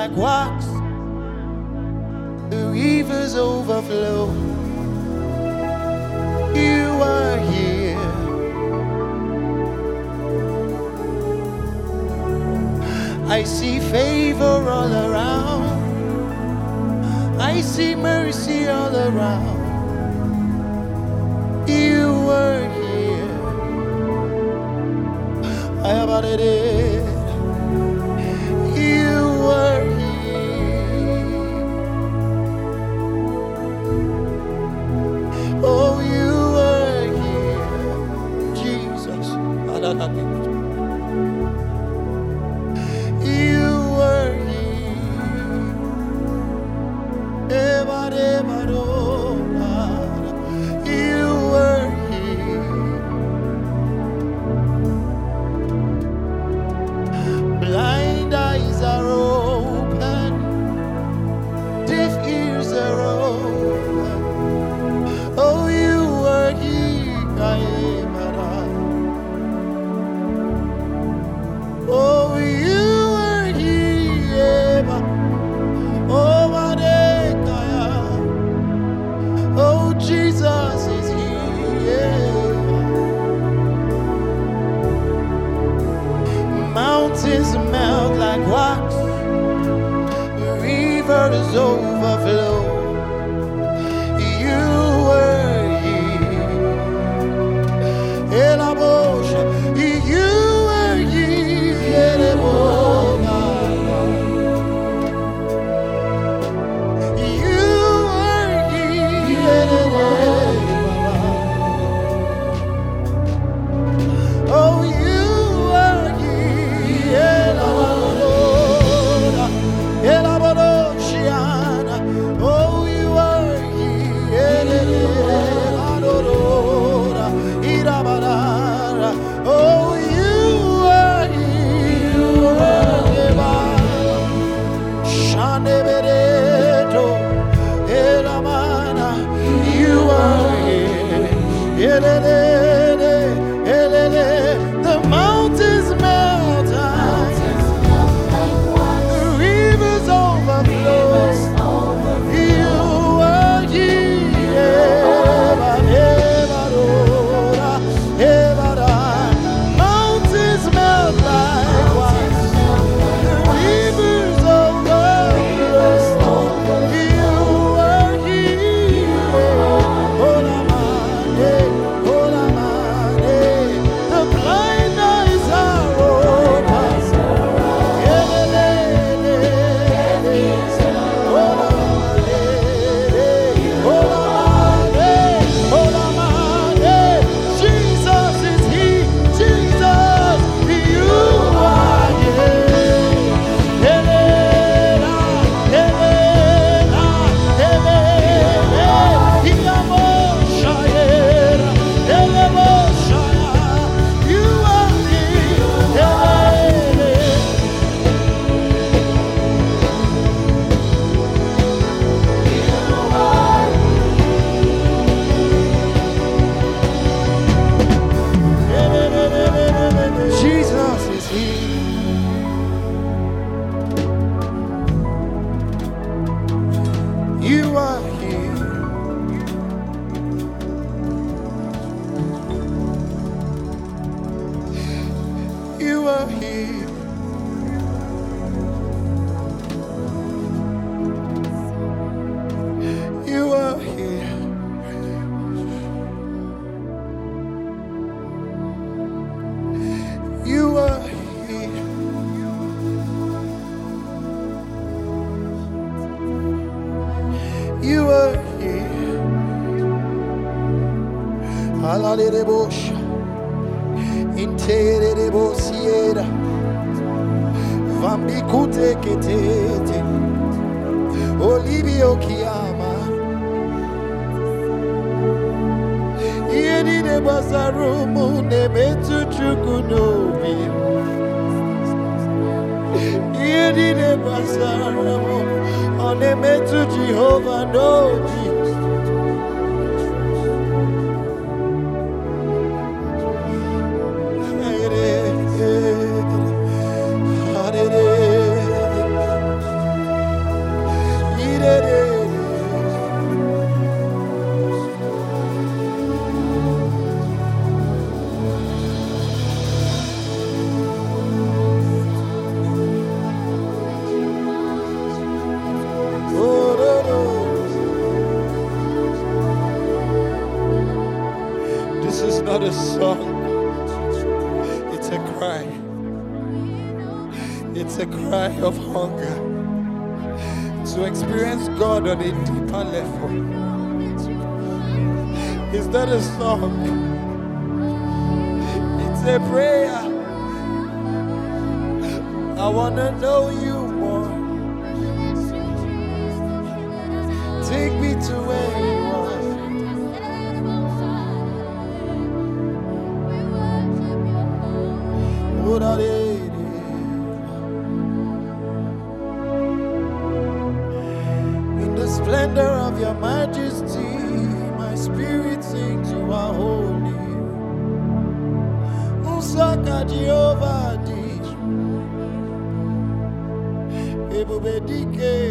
like wax, the rivers overflow. You are here. I see favor all around. I see mercy all around. You were here. I have added it. You were here. Oh, you were here, Jesus. You were here. You were here. Blind eyes are open, deaf ears are open. Oh, you were here. Oh, you were here. Oh, Madekaya. Oh, Jesus is here. Mountains melt like wax, rivers overflow. You were here. Elabosha. You were here. Elabosha. You were here. Oh, you were here. Elabosha. Oh, you were here. Oh, you were here. Shanebereto, Elamana, you are here. Elele, elele, the mountains melt, the rivers overflow. You are here. Mountains melt like wax. Rivers overflow. You are here. Olamane, olamane. The blind eyes are open. Elelele, olamane, olamane, olamane. Jesus is here. Jesus, you are here. Elena, Elena, Elena, Ilamoshayera, Elemoshaya, you are here. Elena. Jesus is here. You are here. You are here. You are here. You are here. You are here. Alalerebosh. Intererebosiera. Vambikute ketete. Olivio Kiama. Yedi de basarumu nemetu chukunobi. Yedi de basarumu onemetu Jehovah nobi. not a song, it's a cry. It's a cry of hunger to experience God on a deeper level. It's not a song, it's a prayer. I want to know you more. Take me to where you are. What are they? In the splendor of your majesty, my spirit sings you are holy. Usaka Jehovah Ebube dike